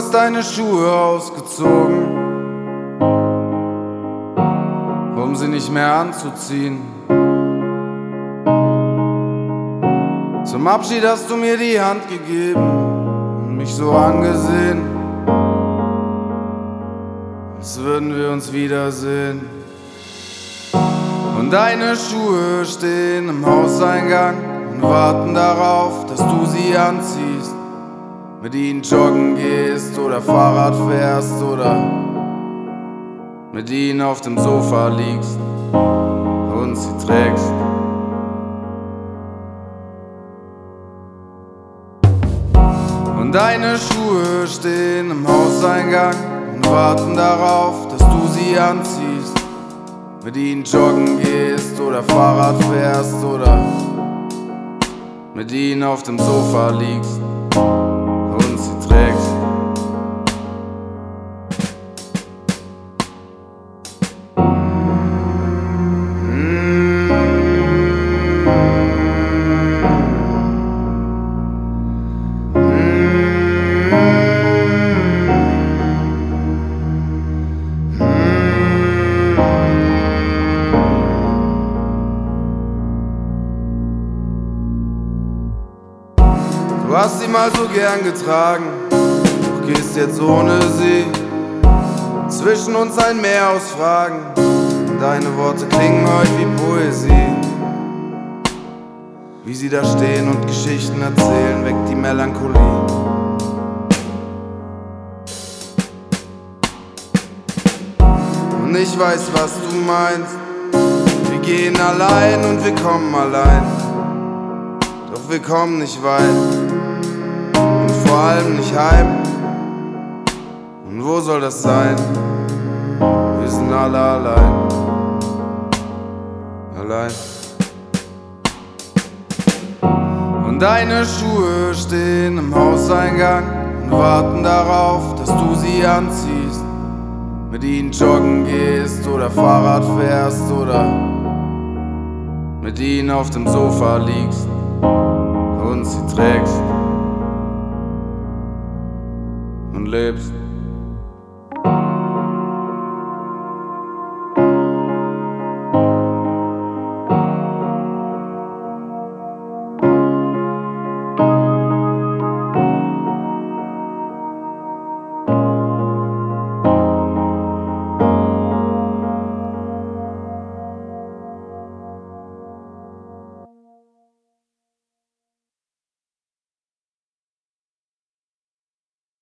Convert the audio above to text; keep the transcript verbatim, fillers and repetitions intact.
hast deine Schuhe ausgezogen, um sie nicht mehr anzuziehen. Zum Abschied hast du mir die Hand gegeben und mich so angesehen, als würden wir uns wiedersehen. Und deine Schuhe stehen im Hauseingang und warten darauf, dass du sie anziehst, mit ihnen joggen gehst oder Fahrrad fährst oder mit ihnen auf dem Sofa liegst und sie trägst. Und deine Schuhe stehen im Hauseingang und warten darauf, dass du sie anziehst, mit ihnen joggen gehst oder Fahrrad fährst oder mit ihnen auf dem Sofa liegst und sie trägst. Du hast sie mal so gern getragen, doch gehst jetzt ohne sie. Zwischen uns ein Meer aus Fragen, deine Worte klingen heute wie Poesie. Wie sie da stehen und Geschichten erzählen, weckt die Melancholie. Und ich weiß, was du meinst, wir gehen allein und wir kommen allein. Doch wir kommen nicht weit und vor allem nicht heim. Und wo soll das sein? Wir sind alle allein. Allein. Und deine Schuhe stehen im Hauseingang und warten darauf, dass du sie anziehst, mit ihnen joggen gehst oder Fahrrad fährst oder mit ihnen auf dem Sofa liegst und sie trägst und lebst.